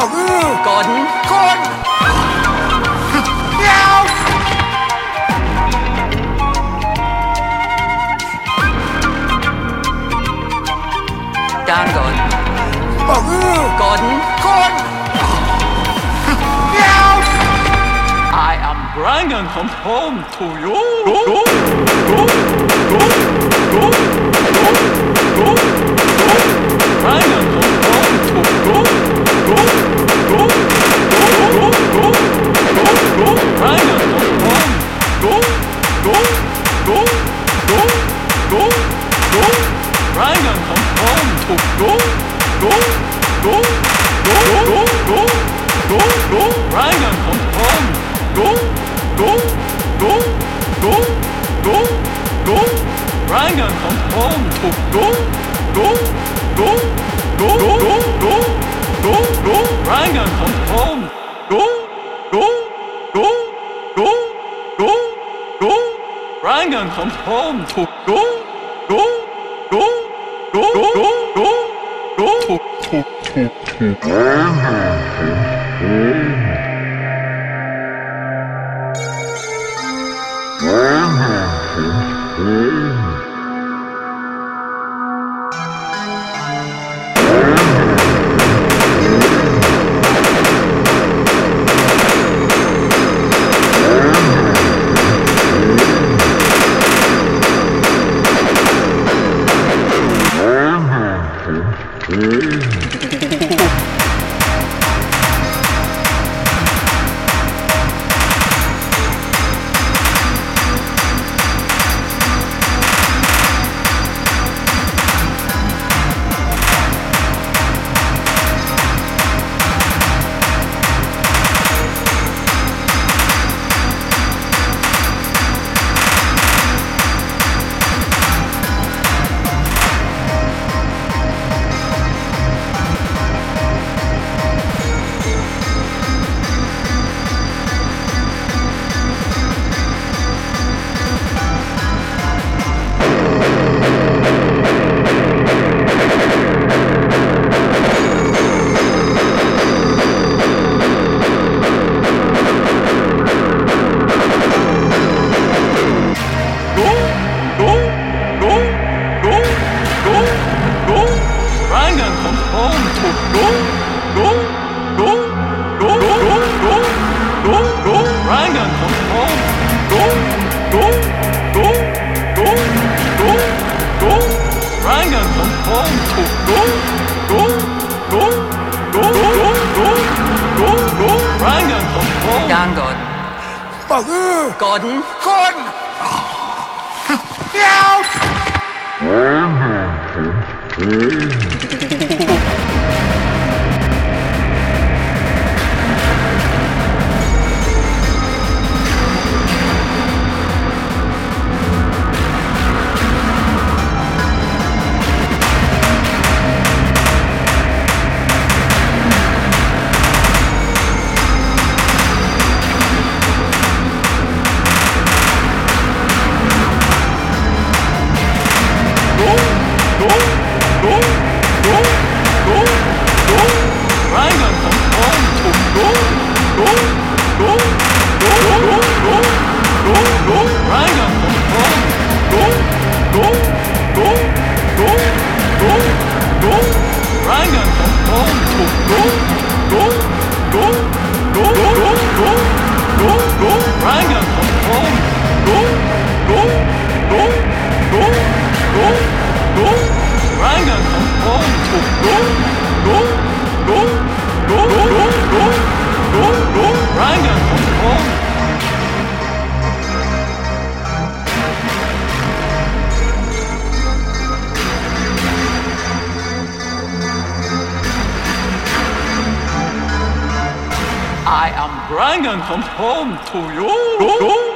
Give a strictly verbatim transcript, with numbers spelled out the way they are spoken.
Gordon คนเงา Down Gordon บอกคือ Gordon คนเงา I am bringing him home to you. Go, go, go, go, go, go, go, go. Bringing him home to go, go, go, go, go, go, go, go. Bringing him home. Go, go, go, go, go, go. Bringing him home to go, go, go, go, go, go, go, go. Bringing him home. Go, go, go, go, go, go. Bringing him home to go, go, go, go, go, go, go, go. Bringing him home. Go, go, go, go, go, go. Bringing him home to go, go, go, go, go, go, go, to, to, to, to. Down Gordon บอกคือ Gordon คนเงา I am bringing him home to you.